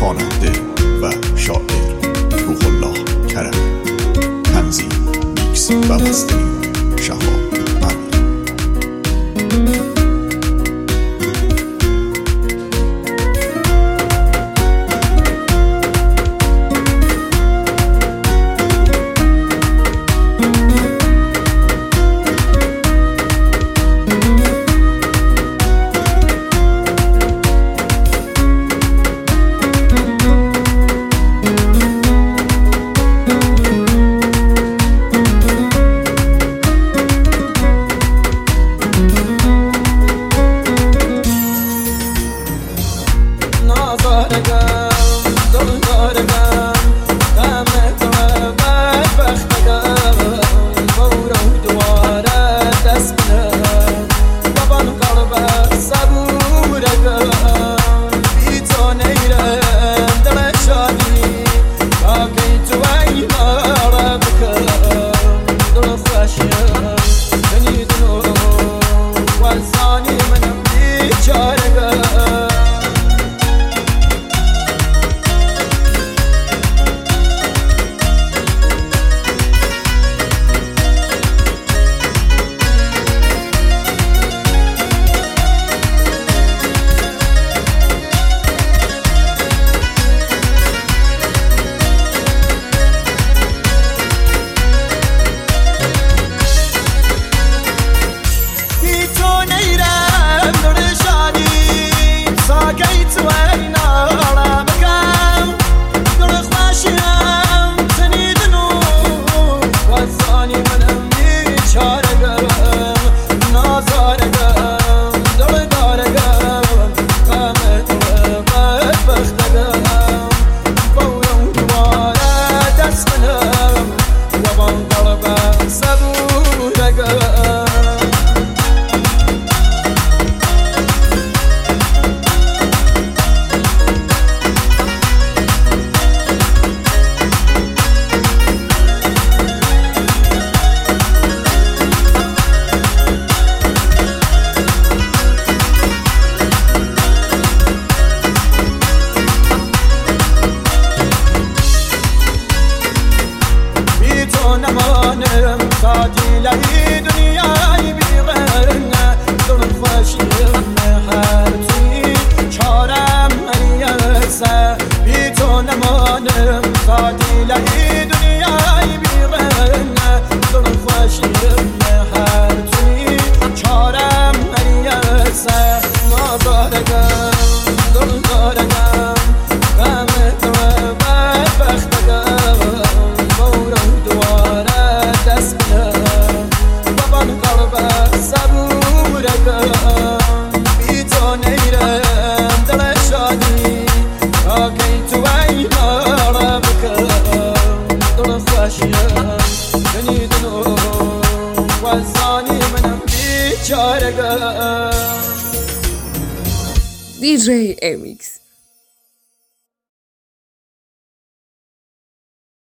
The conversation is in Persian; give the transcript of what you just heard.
خواننده و شاعر روح الله کرمی. تنظیم، میکس و مسترینگ شهاب امیر. تعدیلی دنیای بیغرنه دل خوشیم هر توی چارم هریسه بی تو نمانم تعدیلی دنیای بیغرنه دل خوشیم هر توی چارم هریسه نازارگم دل دارگم غم تو بدبختگم بورم دواره دست کنم بابان قلب صبورگم بی تو نیرم دل شادی آکی تو ای مارا بکم دل خوشیم بنی دنو وزانی منم بیچارگم. DJ MX